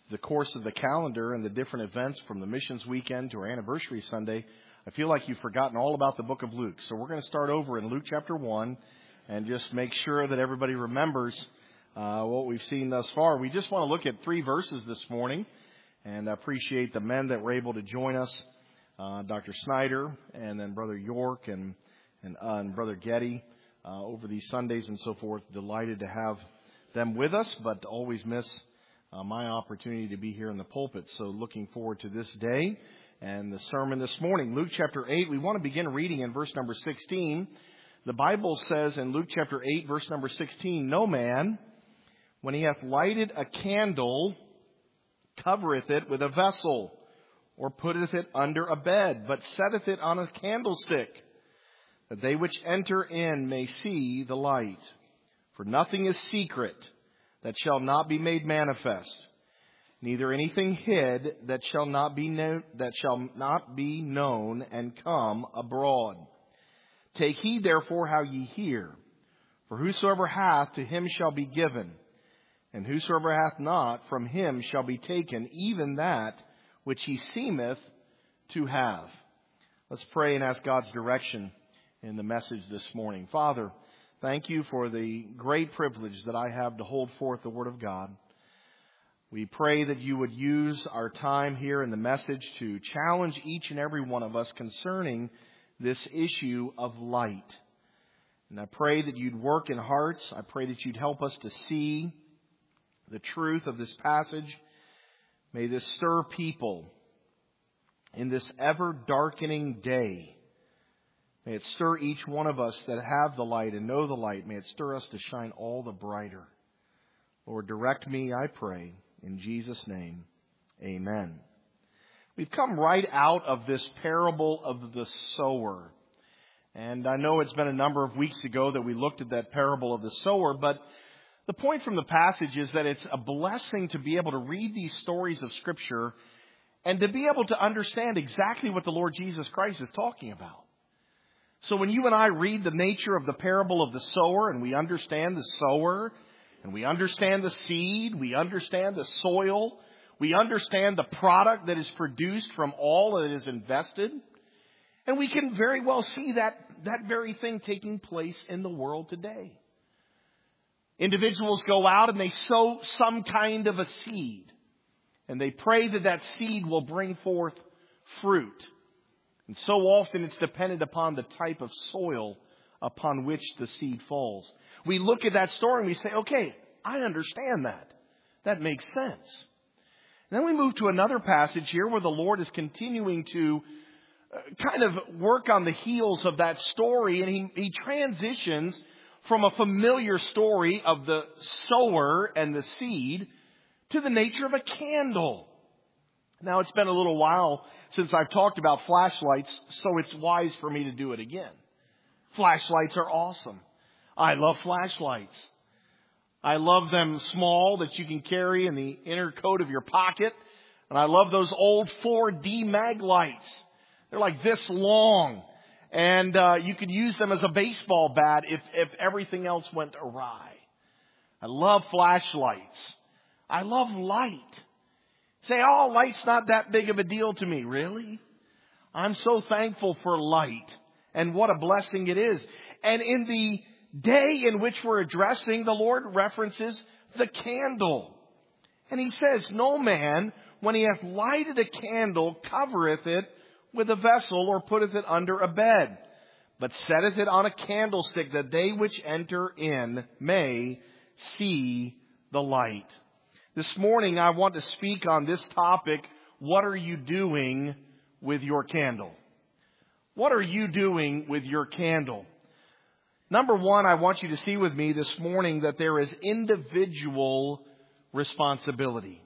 the course of the calendar and the different events from the missions weekend to our anniversary Sunday, I feel like you've forgotten all about the book of Luke. So we're going to start over in Luke chapter 1 and just make sure that everybody remembers what we've seen thus far. We just want to look at 3 verses this morning, and I appreciate the men that were able to join us, Dr. Snyder and then Brother York and Brother Getty over these Sundays and so forth. Delighted to have them with us, but always miss my opportunity to be here in the pulpit. So looking forward to this day and the sermon this morning. Luke chapter 8, we want to begin reading in verse number 16. The Bible says in Luke chapter 8, verse number 16, "No man, when he hath lighted a candle, covereth it with a vessel, or putteth it under a bed, but setteth it on a candlestick, that they which enter in may see the light. For nothing is secret that shall not be made manifest, neither anything hid that shall not be known and come abroad. Take heed therefore how ye hear. For whosoever hath, to him shall be given, and whosoever hath not, from him shall be taken even that which he seemeth to have." Let's pray and ask God's direction in the message this morning. Father, thank you for the great privilege that I have to hold forth the Word of God. We pray that you would use our time here in the message to challenge each and every one of us concerning this issue of light. And I pray that you'd work in hearts. I pray that you'd help us to see the truth of this passage. May this stir people in this ever-darkening day. May it stir each one of us that have the light and know the light. May it stir us to shine all the brighter. Lord, direct me, I pray, in Jesus' name. Amen. We've come right out of this parable of the sower. And I know it's been a number of weeks ago that we looked at that parable of the sower, but the point from the passage is that it's a blessing to be able to read these stories of Scripture and to be able to understand exactly what the Lord Jesus Christ is talking about. So when you and I read the nature of the parable of the sower, and we understand the sower, and we understand the seed, we understand the soil, we understand the product that is produced from all that is invested, and we can very well see that very thing taking place in the world today. Individuals go out and they sow some kind of a seed, and they pray that that seed will bring forth fruit. And so often it's dependent upon the type of soil upon which the seed falls. We look at that story and we say, okay, I understand that. That makes sense. And then we move to another passage here where the Lord is continuing to kind of work on the heels of that story. And he transitions from a familiar story of the sower and the seed to the nature of a candle. Now, it's been a little while since I've talked about flashlights, so it's wise for me to do it again. Flashlights are awesome. I love flashlights. I love them small that you can carry in the inner coat of your pocket. And I love those old 4D mag lights. They're like this long. And you could use them as a baseball bat if everything else went awry. I love flashlights. I love light. Say, oh, light's not that big of a deal to me. Really? I'm so thankful for light. And what a blessing it is. And in the day in which we're addressing, the Lord references the candle. And He says, "No man, when he hath lighted a candle, covereth it with a vessel, or putteth it under a bed, but setteth it on a candlestick, that they which enter in may see the light." This morning, I want to speak on this topic. What are you doing with your candle? What are you doing with your candle? Number one, I want you to see with me this morning that there is individual responsibility.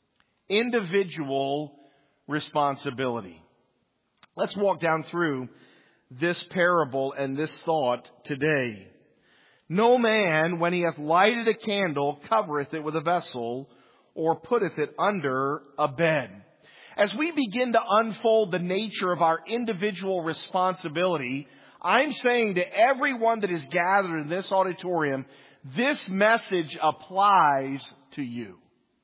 Individual responsibility. Let's walk down through this parable and this thought today. "No man, when he hath lighted a candle, covereth it with a vessel, or putteth it under a bed." As we begin to unfold the nature of our individual responsibility, I'm saying to everyone that is gathered in this auditorium, this message applies to you.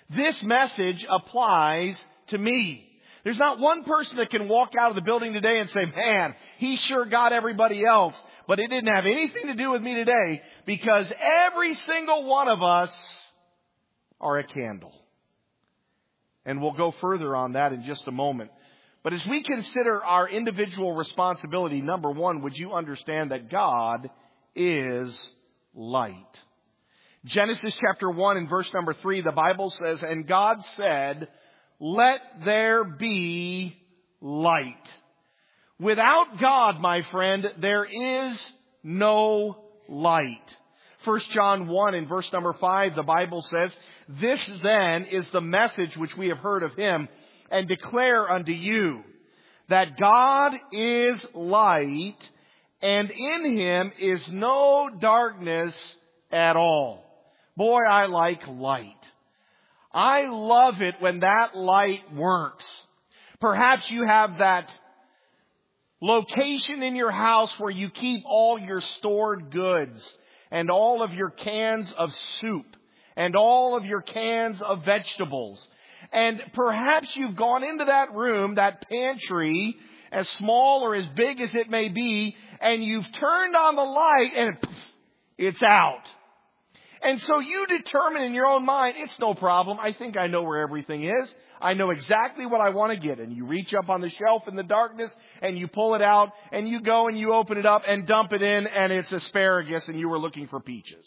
This message applies to me. There's not one person that can walk out of the building today and say, man, he sure got everybody else, but it didn't have anything to do with me today, because every single one of us are a candle. And we'll go further on that in just a moment. But as we consider our individual responsibility, number one, would you understand that God is light? Genesis chapter 1 and verse number 3, the Bible says, and God said, let there be light. Without God, my friend, there is no light. 1 John 1 and verse number 5, the Bible says, this then is the message which we have heard of him and declare unto you, that God is light, and in him is no darkness at all. Boy, I like light. I love it when that light works. Perhaps you have that location in your house where you keep all your stored goods and all of your cans of soup and all of your cans of vegetables. And perhaps you've gone into that room, that pantry, as small or as big as it may be, and you've turned on the light and it's out. And so you determine in your own mind, it's no problem. I think I know where everything is. I know exactly what I want to get. And you reach up on the shelf in the darkness and you pull it out and you go and you open it up and dump it in, and it's asparagus and you were looking for peaches.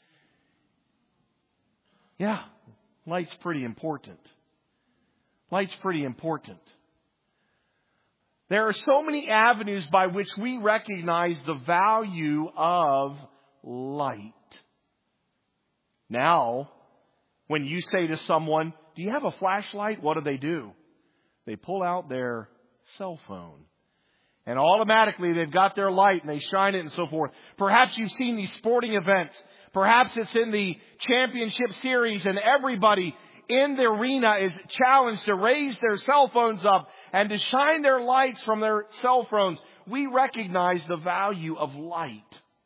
Yeah, light's pretty important. Light's pretty important. There are so many avenues by which we recognize the value of light. Now, when you say to someone, do you have a flashlight? What do? They pull out their cell phone. And automatically they've got their light and they shine it and so forth. Perhaps you've seen these sporting events. Perhaps it's in the championship series and everybody in the arena is challenged to raise their cell phones up and to shine their lights from their cell phones. We recognize the value of light.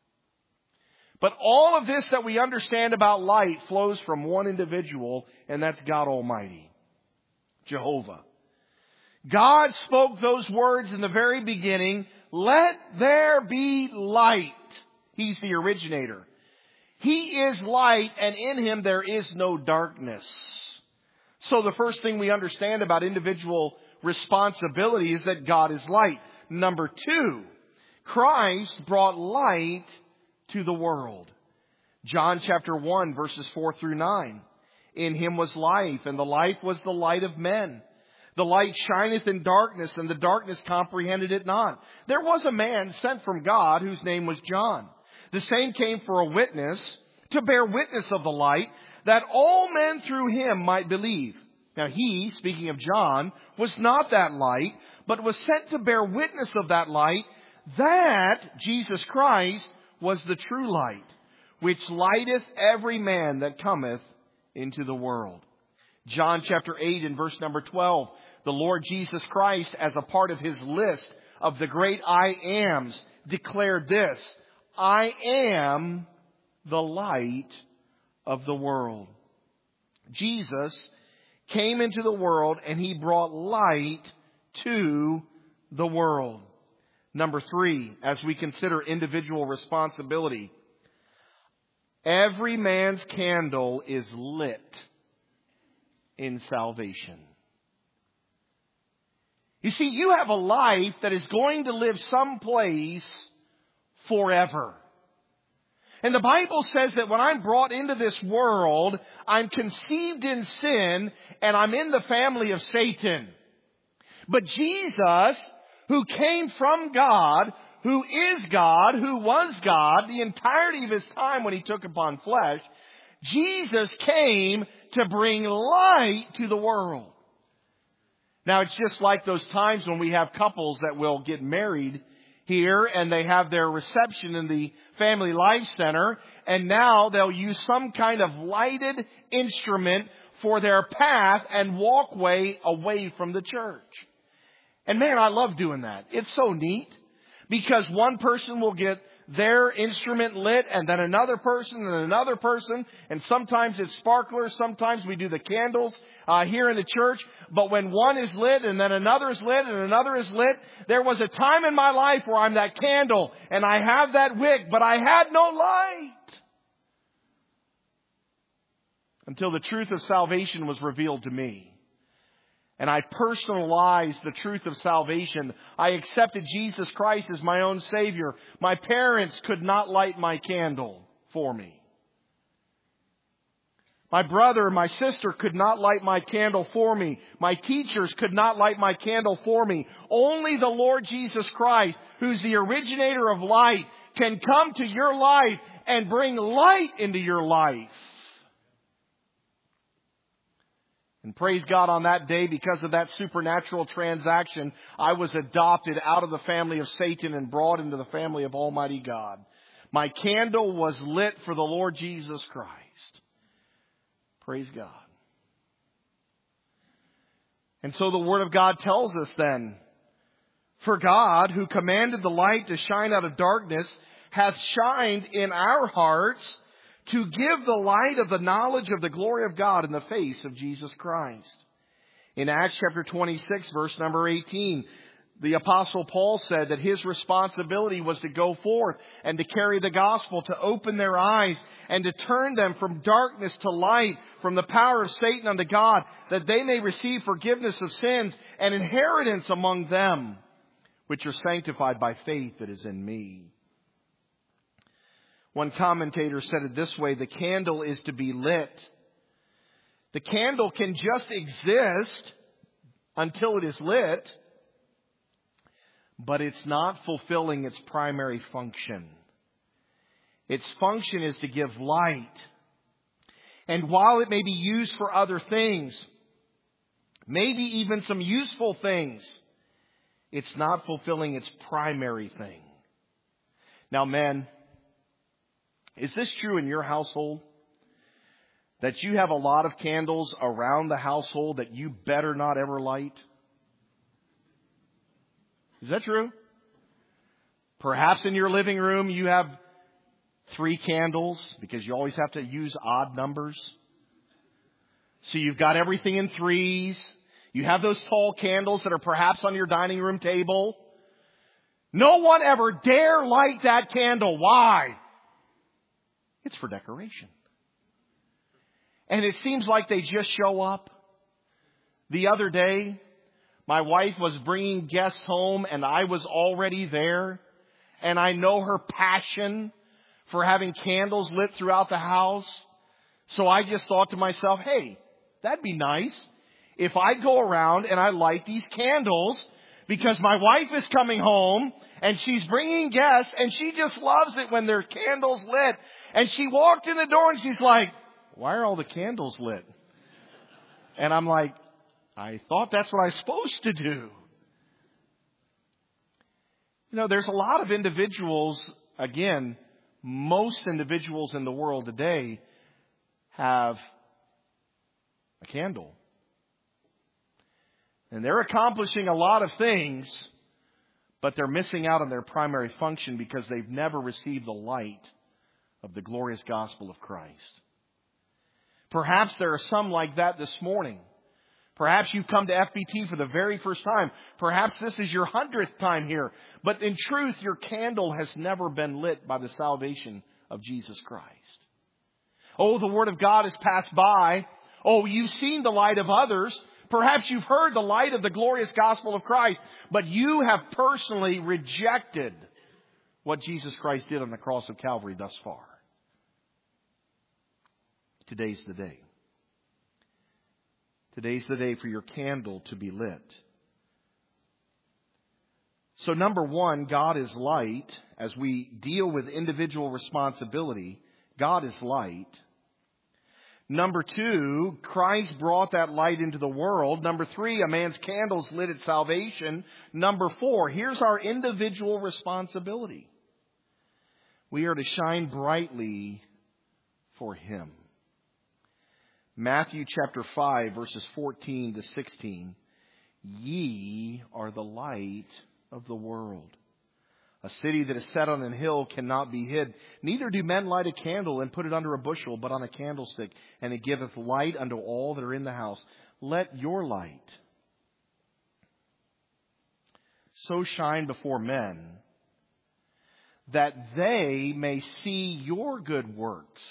But all of this that we understand about light flows from one individual, and that's God Almighty, Jehovah. God spoke those words in the very beginning, let there be light. He's the originator. He is light, and in him there is no darkness. So the first thing we understand about individual responsibility is that God is light. Number two, Christ brought light to the world. John chapter 1 verses 4 through 9. In him was life, and the life was the light of men. The light shineth in darkness, and the darkness comprehended it not. There was a man sent from God whose name was John. The same came for a witness, to bear witness of the light, that all men through him might believe. Now he, speaking of John, was not that light, but was sent to bear witness of that light, that Jesus Christ was the true light, which lighteth every man that cometh into the world. John chapter 8 and verse number 12, the Lord Jesus Christ, as a part of his list of the great I ams, declared this, I am the light of the world. Jesus came into the world and he brought light to the world. Number three, as we consider individual responsibility, every man's candle is lit in salvation. You see, you have a life that is going to live someplace forever. And the Bible says that when I'm brought into this world, I'm conceived in sin and I'm in the family of Satan. But Jesus, who came from God, who is God, who was God, the entirety of his time when he took upon flesh, Jesus came to bring light to the world. Now it's just like those times when we have couples that will get married here and they have their reception in the Family Life Center, and now they'll use some kind of lighted instrument for their path and walkway away from the church. And man, I love doing that. It's so neat because one person will get their instrument lit, and then another person and another person, and sometimes it's sparklers, sometimes we do the candles here in the church. But when one is lit and then another is lit and another is lit, there was a time in my life where I'm that candle and I have that wick, but I had no light. Until the truth of salvation was revealed to me. And I personalized the truth of salvation. I accepted Jesus Christ as my own Savior. My parents could not light my candle for me. My brother, my sister could not light my candle for me. My teachers could not light my candle for me. Only the Lord Jesus Christ, who's the originator of light, can come to your life and bring light into your life. And praise God, on that day, because of that supernatural transaction, I was adopted out of the family of Satan and brought into the family of Almighty God. My candle was lit for the Lord Jesus Christ. Praise God. And so the Word of God tells us then, for God, who commanded the light to shine out of darkness, hath shined in our hearts to give the light of the knowledge of the glory of God in the face of Jesus Christ. In Acts chapter 26, verse number 18, the Apostle Paul said that his responsibility was to go forth and to carry the gospel, to open their eyes and to turn them from darkness to light, from the power of Satan unto God, that they may receive forgiveness of sins and inheritance among them, which are sanctified by faith that is in me. One commentator said it this way: the candle is to be lit. The candle can just exist until it is lit, but it's not fulfilling its primary function. Its function is to give light. And while it may be used for other things, maybe even some useful things, it's not fulfilling its primary thing. Now, men, is this true in your household? That you have a lot of candles around the household that you better not ever light? Is that true? Perhaps in your living room you have 3 candles because you always have to use odd numbers. So you've got everything in 3s. You have those tall candles that are perhaps on your dining room table. No one ever dare light that candle. Why? It's for decoration. And it seems like they just show up. The other day, my wife was bringing guests home and I was already there. And I know her passion for having candles lit throughout the house. So I just thought to myself, hey, that'd be nice if I go around and I light these candles, because my wife is coming home and she's bringing guests and she just loves it when there are candles lit. And she walked in the door and she's like, why are all the candles lit? And I'm like, I thought that's what I was supposed to do. You know, there's a lot of individuals, again, most individuals in the world today have a candle. And they're accomplishing a lot of things, but they're missing out on their primary function because they've never received the light of the glorious gospel of Christ. Perhaps there are some like that this morning. Perhaps you've come to FBT for the very first time. Perhaps this is your 100th time here. But in truth, your candle has never been lit by the salvation of Jesus Christ. Oh, the Word of God has passed by. Oh, you've seen the light of others. Perhaps you've heard the light of the glorious gospel of Christ. But you have personally rejected what Jesus Christ did on the cross of Calvary thus far. Today's the day. Today's the day for your candle to be lit. So number one, God is light. As we deal with individual responsibility, God is light. Number two, Christ brought that light into the world. Number three, a man's candle's lit at salvation. Number four, here's our individual responsibility. We are to shine brightly for Him. Matthew chapter 5, verses 14 to 16. Ye are the light of the world. A city that is set on an hill cannot be hid. Neither do men light a candle and put it under a bushel, but on a candlestick, and it giveth light unto all that are in the house. Let your light so shine before men that they may see your good works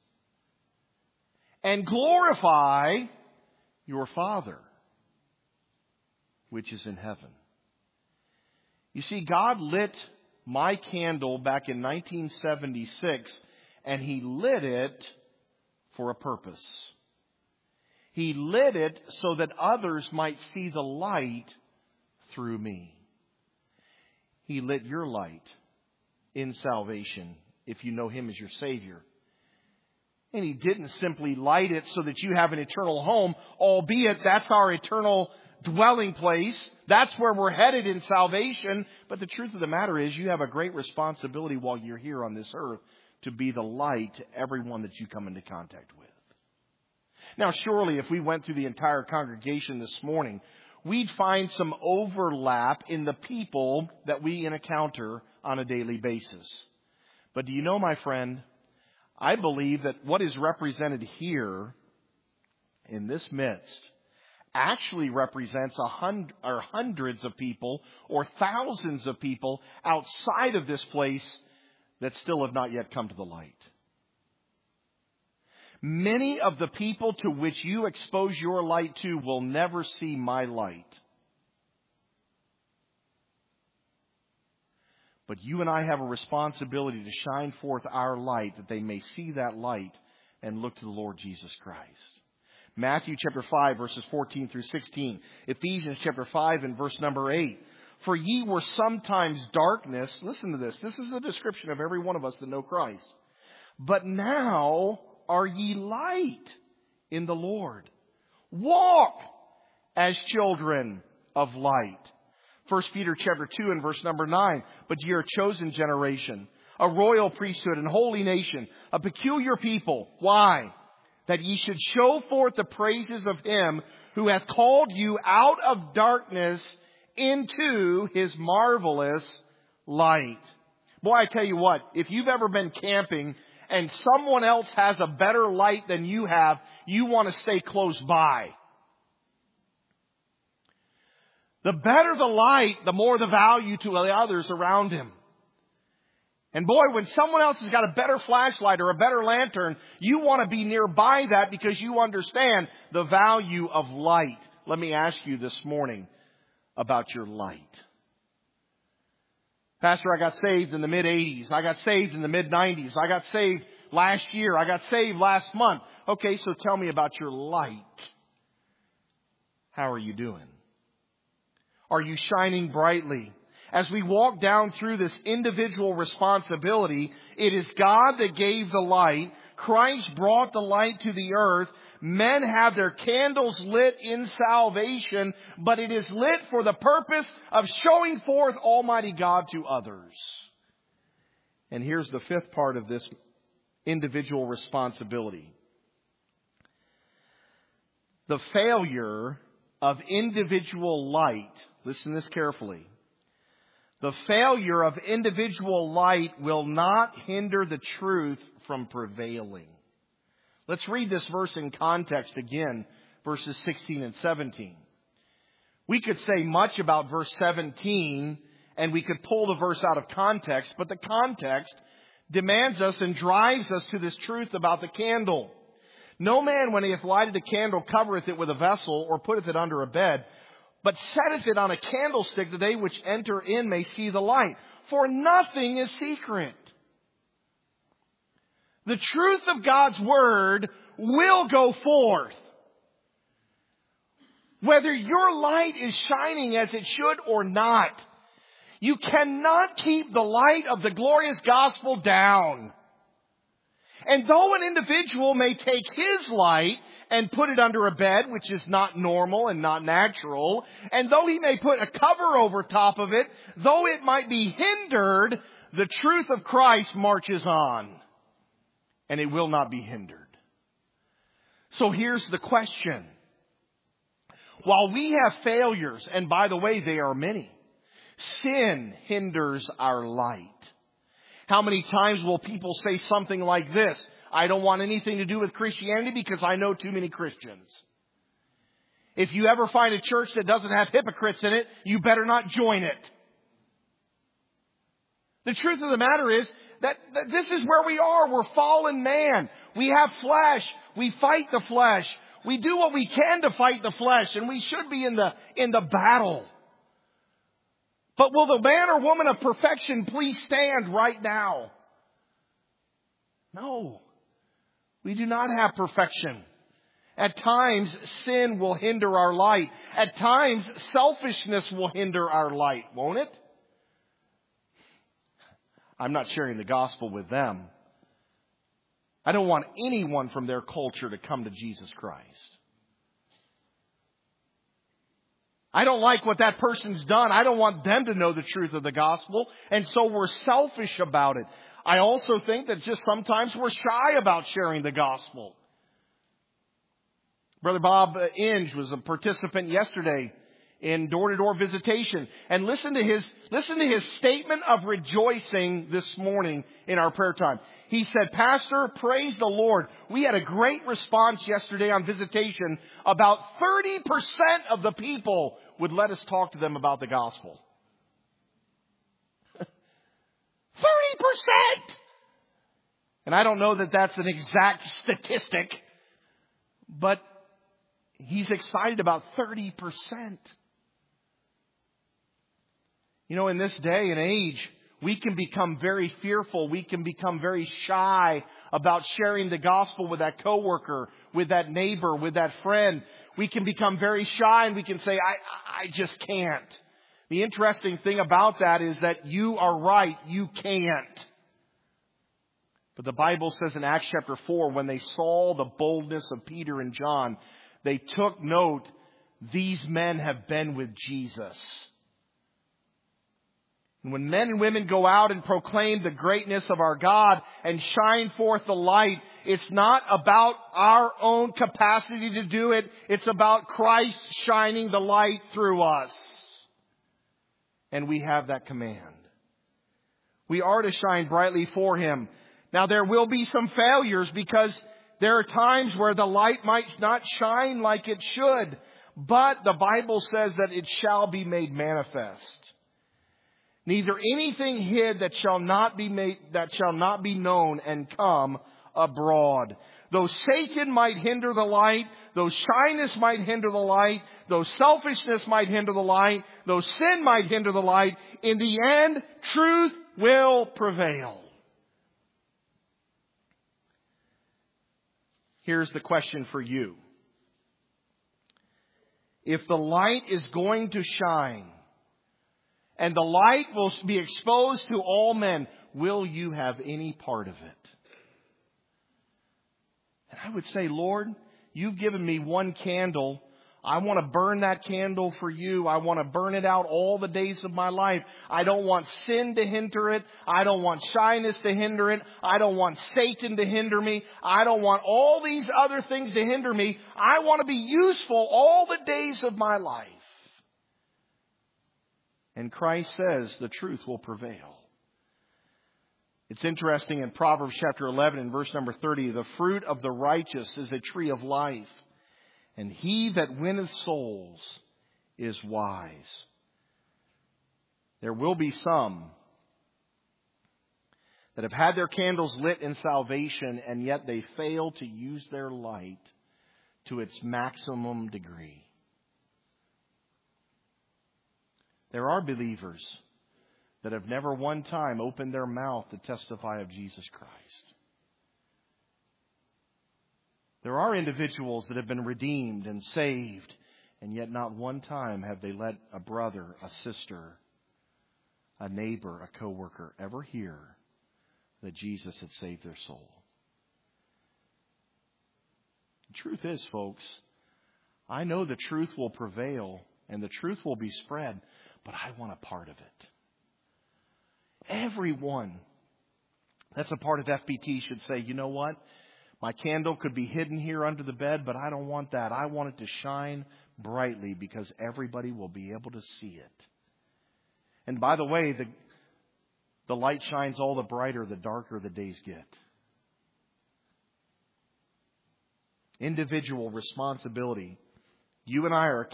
and glorify your Father which is in heaven. You see, God lit my candle back in 1976, and He lit it for a purpose. He lit it so that others might see the light through me. He lit your light in salvation if you know Him as your Savior. And He didn't simply light it so that you have an eternal home, albeit that's our eternal dwelling place. That's where we're headed in salvation. But the truth of the matter is you have a great responsibility while you're here on this earth to be the light to everyone that you come into contact with. Now, surely if we went through the entire congregation this morning, we'd find some overlap in the people that we encounter on a daily basis. But do you know, my friend, I believe that what is represented here in this midst actually represents hundreds of people or thousands of people outside of this place that still have not yet come to the light. Many of the people to which you expose your light to will never see my light. But you and I have a responsibility to shine forth our light that they may see that light and look to the Lord Jesus Christ. Matthew chapter 5 verses 14 through 16. Ephesians chapter 5 and verse number 8. For ye were sometimes darkness. Listen to this. This is a description of every one of us that know Christ. But now are ye light in the Lord. Walk as children of light. 1 Peter chapter 2 and verse number 9. But ye are a chosen generation, a royal priesthood and holy nation, a peculiar people. Why? That ye should show forth the praises of Him who hath called you out of darkness into His marvelous light. Boy, I tell you what, if you've ever been camping and someone else has a better light than you have, you want to stay close by. The better the light, the more the value to the others around him. And boy, when someone else has got a better flashlight or a better lantern, you want to be nearby that because you understand the value of light. Let me ask you this morning about your light. Pastor, I got saved in the mid-'80s. I got saved in the mid-'90s. I got saved last year. I got saved last month. Okay, so tell me about your light. How are you doing? Are you shining brightly? As we walk down through this individual responsibility, it is God that gave the light. Christ brought the light to the earth. Men have their candles lit in salvation, but it is lit for the purpose of showing forth Almighty God to others. And here's the fifth part of this individual responsibility. The failure of individual light, listen to this carefully. The failure of individual light will not hinder the truth from prevailing. Let's read this verse in context again, verses 16 and 17. We could say much about verse 17, and we could pull the verse out of context, but the context demands us and drives us to this truth about the candle. No man, when he hath lighted a candle, covereth it with a vessel, or putteth it under a bed, but setteth it on a candlestick, that they which enter in may see the light. For nothing is secret. The truth of God's Word will go forth. Whether your light is shining as it should or not, you cannot keep the light of the glorious gospel down. And though an individual may take his light and put it under a bed, which is not normal and not natural, and though he may put a cover over top of it, though it might be hindered, the truth of Christ marches on. And it will not be hindered. So here's the question. While we have failures, and by the way, they are many. Sin hinders our light. How many times will people say something like this? I don't want anything to do with Christianity because I know too many Christians. If you ever find a church that doesn't have hypocrites in it, you better not join it. The truth of the matter is that this is where we are. We're fallen man. We have flesh. We fight the flesh. We do what we can to fight the flesh, and we should be in the battle. But will the man or woman of perfection please stand right now? No. We do not have perfection. At times, sin will hinder our light. At times, selfishness will hinder our light, won't it? I'm not sharing the gospel with them. I don't want anyone from their culture to come to Jesus Christ. I don't like what that person's done. I don't want them to know the truth of the gospel. And so we're selfish about it. I also think that just sometimes we're shy about sharing the gospel. Brother Bob Inge was a participant yesterday in door-to-door visitation. And listen to his statement of rejoicing this morning in our prayer time. He said, Pastor, praise the Lord. We had a great response yesterday on visitation. About 30% of the people would let us talk to them about the gospel. 30%! And I don't know that that's an exact statistic, but he's excited about 30%. You know, in this day and age, we can become very fearful. We can become very shy about sharing the gospel with that coworker, with that neighbor, with that friend. We can become very shy and we can say, I just can't. The interesting thing about that is that you are right. You can't. But the Bible says in Acts chapter 4, when they saw the boldness of Peter and John, they took note, these men have been with Jesus. And when men and women go out and proclaim the greatness of our God and shine forth the light, it's not about our own capacity to do it. It's about Christ shining the light through us. And we have that command. We are to shine brightly for Him. Now there will be some failures because there are times where the light might not shine like it should. But the Bible says that it shall be made manifest. Neither anything hid that shall not be known and come abroad. Though Satan might hinder the light, though shyness might hinder the light, though selfishness might hinder the light, though sin might hinder the light, in the end, truth will prevail. Here's the question for you. If the light is going to shine, and the light will be exposed to all men, will you have any part of it? And I would say, Lord, you've given me one candle. I want to burn that candle for you. I want to burn it out all the days of my life. I don't want sin to hinder it. I don't want shyness to hinder it. I don't want Satan to hinder me. I don't want all these other things to hinder me. I want to be useful all the days of my life. And Christ says the truth will prevail. It's interesting in Proverbs chapter 11 and verse number 30, the fruit of the righteous is a tree of life, and he that winneth souls is wise. There will be some that have had their candles lit in salvation, and yet they fail to use their light to its maximum degree. There are believers that have never one time opened their mouth to testify of Jesus Christ. There are individuals that have been redeemed and saved, and yet not one time have they let a brother, a sister, a neighbor, a coworker ever hear that Jesus had saved their soul. The truth is, folks, I know the truth will prevail and the truth will be spread, but I want a part of it. Everyone that's a part of FBT should say, you know what? My candle could be hidden here under the bed, but I don't want that. I want it to shine brightly because everybody will be able to see it. And by the way, the light shines all the brighter the darker the days get. Individual responsibility. You and I are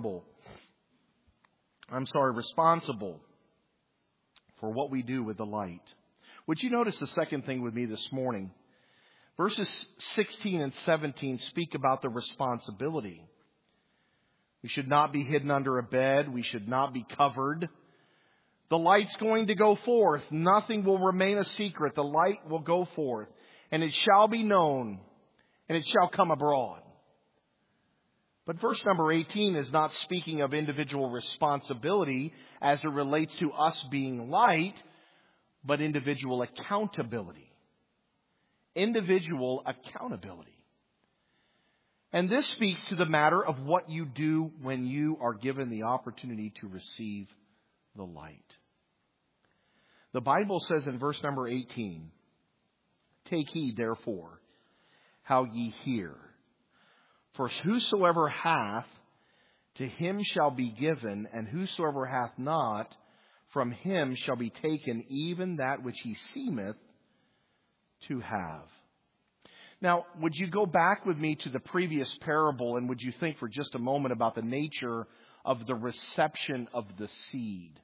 responsible for what we do with the light. Would you notice the second thing with me this morning? Verses 16 and 17 speak about the responsibility. We should not be hidden under a bed. We should not be covered. The light's going to go forth. Nothing will remain a secret. The light will go forth. And it shall be known. And it shall come abroad. But verse number 18 is not speaking of individual responsibility as it relates to us being light, but individual accountability. Individual accountability. And this speaks to the matter of what you do when you are given the opportunity to receive the light. The Bible says in verse number 18, "Take heed, therefore, how ye hear. For whosoever hath, to him shall be given, and whosoever hath not, from him shall be taken even that which he seemeth to have." Now, would you go back with me to the previous parable, and would you think for just a moment about the nature of the reception of the seed?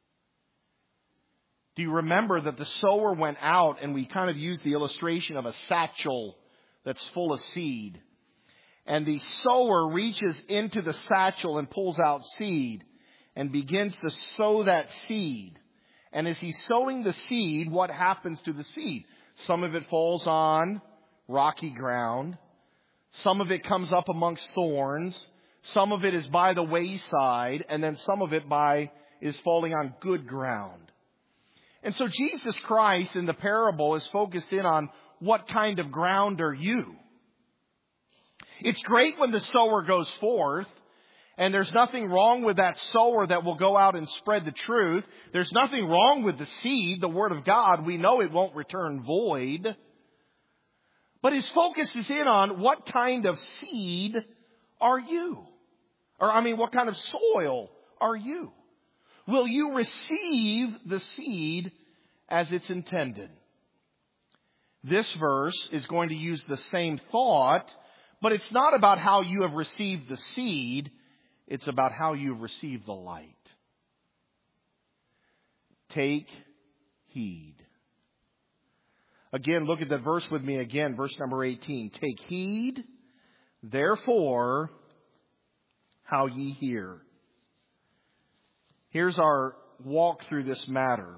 Do you remember that the sower went out, and we kind of used the illustration of a satchel that's full of seed. And the sower reaches into the satchel and pulls out seed and begins to sow that seed. And as he's sowing the seed, what happens to the seed? Some of it falls on rocky ground. Some of it comes up amongst thorns. Some of it is by the wayside. And then some of it is falling on good ground. And so Jesus Christ in the parable is focused in on what kind of ground are you? It's great when the sower goes forth, and there's nothing wrong with that sower that will go out and spread the truth. There's nothing wrong with the seed, the Word of God. We know it won't return void. But his focus is in on what kind of seed are you? What kind of soil are you? Will you receive the seed as it's intended? This verse is going to use the same thought, but it's not about how you have received the seed. It's about how you've received the light. Take heed. Again, look at the verse with me again, verse number 18. Take heed, therefore, how ye hear. Here's our walk through this matter.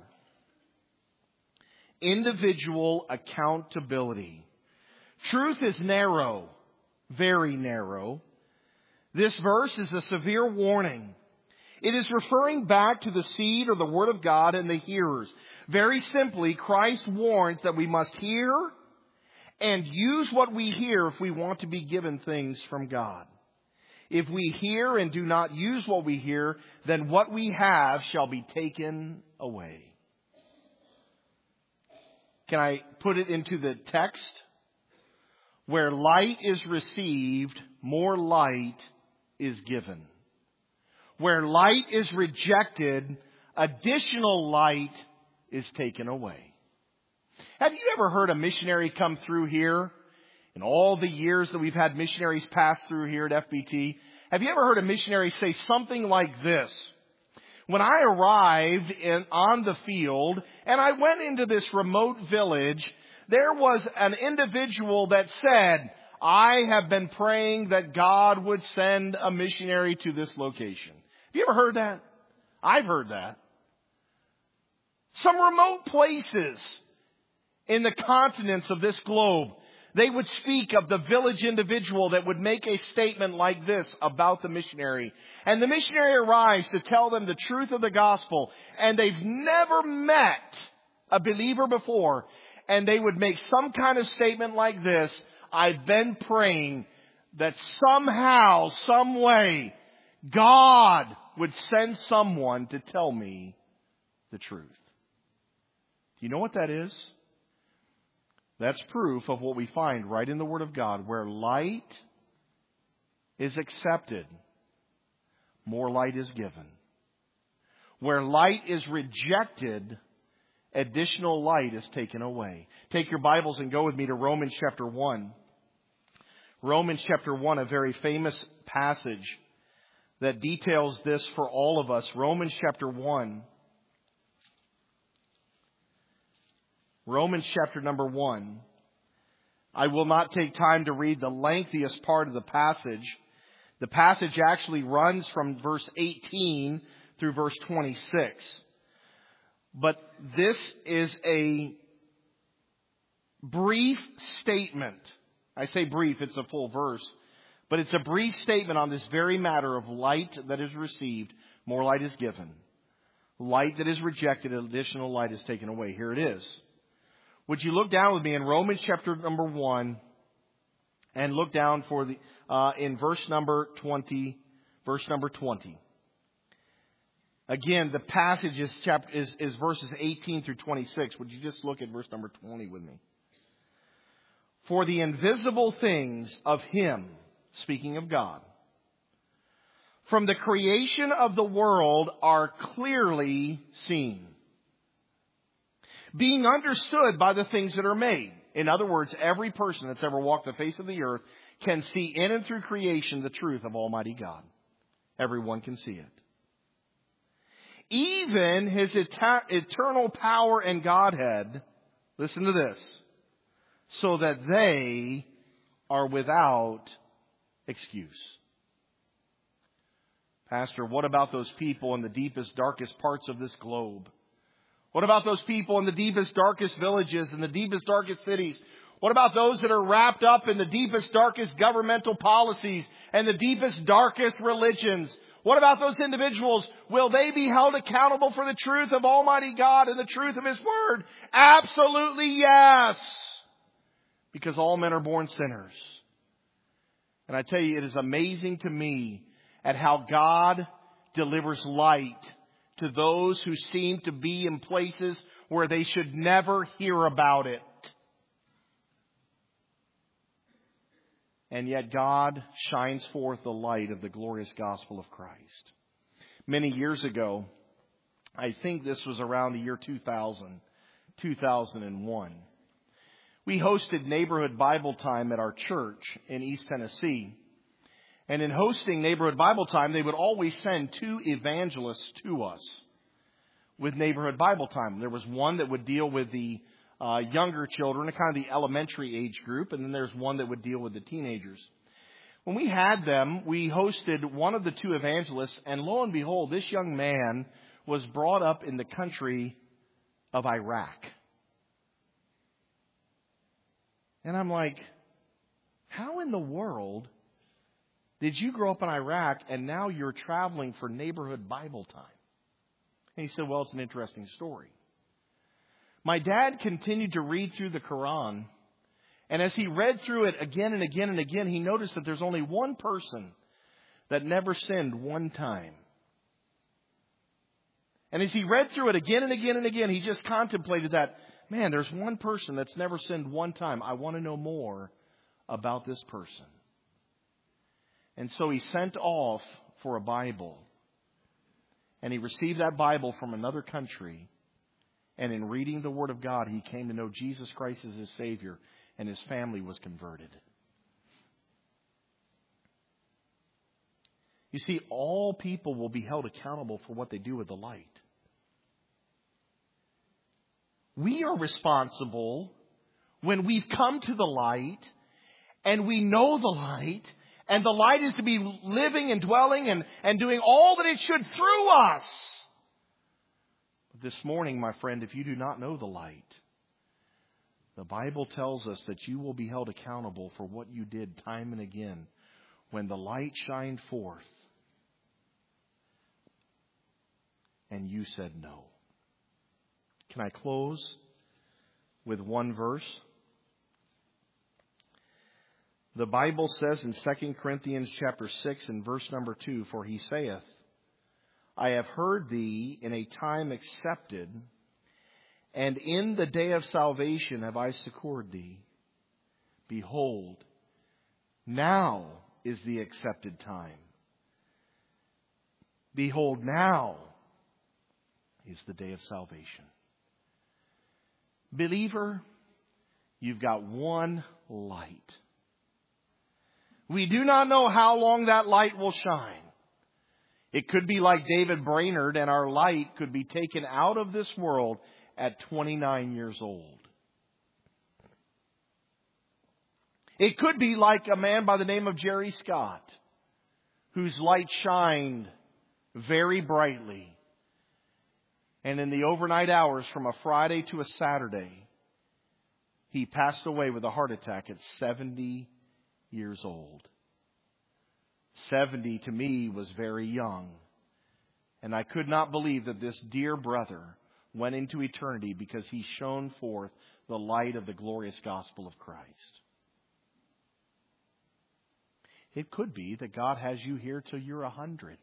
Individual accountability. Truth is narrow, very narrow. This verse is a severe warning. It is referring back to the seed or the Word of God and the hearers. Very simply, Christ warns that we must hear and use what we hear if we want to be given things from God. If we hear and do not use what we hear, then what we have shall be taken away. Can I put it into the text? Where light is received, more light is given. Where light is rejected, additional light is taken away. Have you ever heard a missionary come through here? In all the years that we've had missionaries pass through here at FBT, have you ever heard a missionary say something like this? When I arrived on the field and I went into this remote village, there was an individual that said, I have been praying that God would send a missionary to this location. Have you ever heard that? I've heard that. Some remote places in the continents of this globe, they would speak of the village individual that would make a statement like this about the missionary. And the missionary arrives to tell them the truth of the gospel. And they've never met a believer before. And they would make some kind of statement like this. I've been praying that somehow, some way, God would send someone to tell me the truth. Do you know what that is? That's proof of what we find right in the Word of God. Where light is accepted, more light is given. Where light is rejected, additional light is taken away. Take your Bibles and go with me to Romans chapter 1. Romans chapter 1, a very famous passage that details this for all of us. Romans chapter 1. Romans chapter number 1. I will not take time to read the lengthiest part of the passage. The passage actually runs from verse 18 through verse 26. But this is a brief statement. I say brief, it's a full verse. But it's a brief statement on this very matter of light that is received, more light is given. Light that is rejected, additional light is taken away. Here it is. Would you look down with me in Romans chapter number 1 and look down for the in verse number 20. Verse number 20. Again, the passage is verses 18 through 26. Would you just look at verse number 20 with me? For the invisible things of Him, speaking of God, from the creation of the world are clearly seen, being understood by the things that are made. In other words, every person that's ever walked the face of the earth can see in and through creation the truth of Almighty God. Everyone can see it. Even His eternal power and Godhead, listen to this, so that they are without excuse. Pastor, what about those people in the deepest, darkest parts of this globe? What about those people in the deepest, darkest villages, in the deepest, darkest cities? What about those that are wrapped up in the deepest, darkest governmental policies and the deepest, darkest religions? What about those individuals? Will they be held accountable for the truth of Almighty God and the truth of His Word? Absolutely yes. Because all men are born sinners. And I tell you, it is amazing to me at how God delivers light to those who seem to be in places where they should never hear about it. And yet God shines forth the light of the glorious gospel of Christ. Many years ago, I think this was around the year 2000, 2001, we hosted neighborhood Bible time at our church in East Tennessee. And in hosting neighborhood Bible time, they would always send 2 evangelists to us with neighborhood Bible time. There was one that would deal with the younger children, kind of the elementary age group, and then there's one that would deal with the teenagers. When we had them, we hosted one of the 2 evangelists, and lo and behold, this young man was brought up in the country of Iraq. And I'm like, how in the world did you grow up in Iraq and now you're traveling for neighborhood Bible time? And he said, well, it's an interesting story. My dad continued to read through the Quran. And as he read through it again and again and again, he noticed that there's only one person that never sinned one time. And as he read through it again and again and again, he just contemplated that, man, there's one person that's never sinned one time. I want to know more about this person. And so he sent off for a Bible. And he received that Bible from another country. And in reading the Word of God, he came to know Jesus Christ as his Savior. And his family was converted. You see, all people will be held accountable for what they do with the light. We are responsible when we've come to the light and we know the light, and the light is to be living and dwelling and doing all that it should through us. But this morning, my friend, if you do not know the light, the Bible tells us that you will be held accountable for what you did time and again when the light shined forth and you said no. Can I close with one verse? The Bible says in 2 Corinthians chapter 6 and verse number 2, for he saith, I have heard thee in a time accepted, and in the day of salvation have I succored thee. Behold, now is the accepted time. Behold, now is the day of salvation. Believer, you've got one light. We do not know how long that light will shine. It could be like David Brainerd, and our light could be taken out of this world at 29 years old. It could be like a man by the name of Jerry Scott, whose light shined very brightly. And in the overnight hours from a Friday to a Saturday, he passed away with a heart attack at 70 years old. 70 to me was very young. And I could not believe that this dear brother went into eternity because he shone forth the light of the glorious gospel of Christ. It could be that God has you here till you're 100.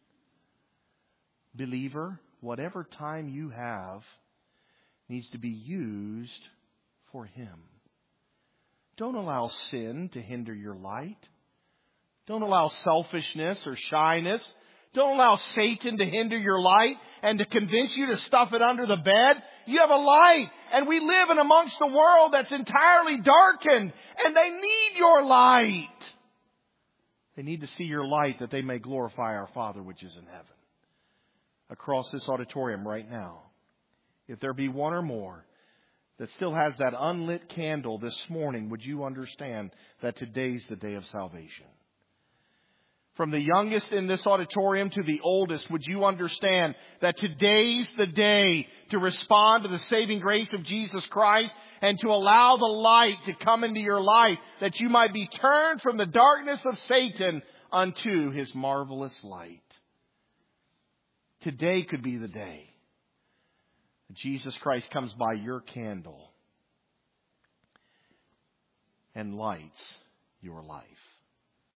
Believer, whatever time you have needs to be used for Him. Don't allow sin to hinder your light. Don't allow selfishness or shyness. Don't allow Satan to hinder your light and to convince you to stuff it under the bed. You have a light, and we live in amongst a world that's entirely darkened, and they need your light. They need to see your light that they may glorify our Father which is in heaven. Across this auditorium right now, if there be one or more that still has that unlit candle this morning, would you understand that today's the day of salvation? From the youngest in this auditorium to the oldest, would you understand that today's the day to respond to the saving grace of Jesus Christ and to allow the light to come into your life, that you might be turned from the darkness of Satan unto His marvelous light? Today could be the day that Jesus Christ comes by your candle and lights your life.